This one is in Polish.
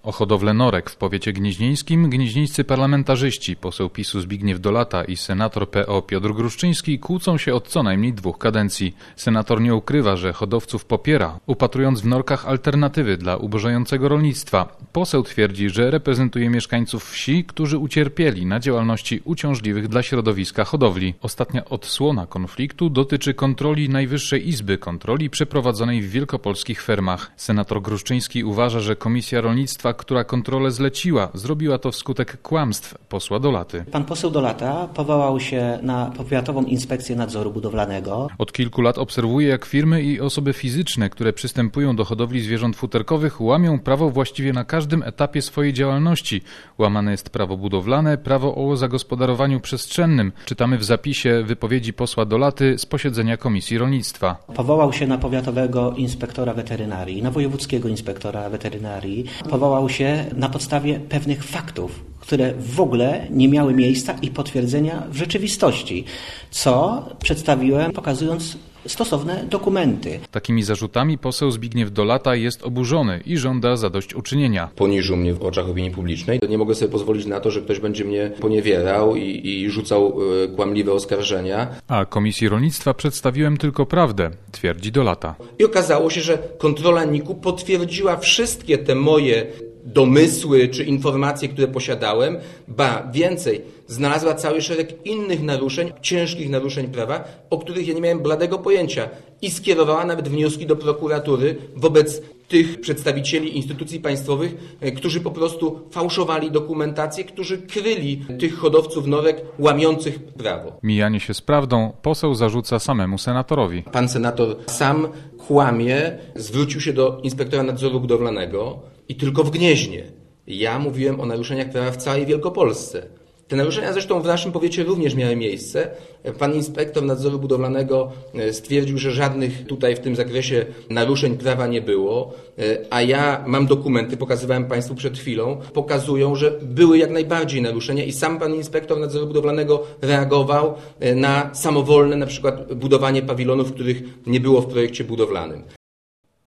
O hodowlę norek w powiecie gnieźnieńskim gnieźnieńscy parlamentarzyści, poseł PiS-u Zbigniew Dolata i senator PO Piotr Gruszczyński kłócą się od co najmniej 2 kadencji. Senator nie ukrywa, że hodowców popiera, upatrując w norkach alternatywy dla ubożejącego rolnictwa. Poseł twierdzi, że reprezentuje mieszkańców wsi, którzy ucierpieli na działalności uciążliwych dla środowiska hodowli. Ostatnia odsłona konfliktu dotyczy kontroli Najwyższej Izby Kontroli przeprowadzonej w wielkopolskich fermach. Senator Gruszczyński uważa, że Komisja Rolnictwa, która kontrolę zleciła, zrobiła to wskutek kłamstw posła Dolaty. Pan poseł Dolata powołał się na Powiatową Inspekcję Nadzoru Budowlanego. Od kilku lat obserwuje, jak firmy i osoby fizyczne, które przystępują do hodowli zwierząt futerkowych, łamią prawo właściwie na każdym etapie swojej działalności. Łamane jest prawo budowlane, prawo o zagospodarowaniu przestrzennym. Czytamy w zapisie wypowiedzi posła Dolaty z posiedzenia Komisji Rolnictwa. Powołał się na powiatowego inspektora weterynarii, na wojewódzkiego inspektora weterynarii. Powołał się na podstawie pewnych faktów, które w ogóle nie miały miejsca i potwierdzenia w rzeczywistości, co przedstawiłem, pokazując stosowne dokumenty. Takimi zarzutami poseł Zbigniew Dolata jest oburzony i żąda zadośćuczynienia. Poniżył mnie w oczach opinii publicznej. Nie mogę sobie pozwolić na to, że ktoś będzie mnie poniewierał i rzucał kłamliwe oskarżenia. A Komisji Rolnictwa przedstawiłem tylko prawdę, twierdzi Dolata. I okazało się, że kontrola NIK-u potwierdziła wszystkie te moje domysły czy informacje, które posiadałem, ba więcej, znalazła cały szereg innych naruszeń, ciężkich naruszeń prawa, o których ja nie miałem bladego pojęcia i skierowała nawet wnioski do prokuratury wobec tych przedstawicieli instytucji państwowych, którzy po prostu fałszowali dokumentację, którzy kryli tych hodowców norek łamiących prawo. Mijanie się z prawdą poseł zarzuca samemu senatorowi. Pan senator sam kłamie, zwrócił się do inspektora nadzoru budowlanego i tylko w Gnieźnie. Ja mówiłem o naruszeniach prawa w całej Wielkopolsce. Te naruszenia zresztą w naszym powiecie również miały miejsce. Pan inspektor nadzoru budowlanego stwierdził, że żadnych tutaj w tym zakresie naruszeń prawa nie było, a ja mam dokumenty, pokazywałem Państwu przed chwilą, pokazują, że były jak najbardziej naruszenia i sam pan inspektor nadzoru budowlanego reagował na samowolne na przykład budowanie pawilonów, których nie było w projekcie budowlanym.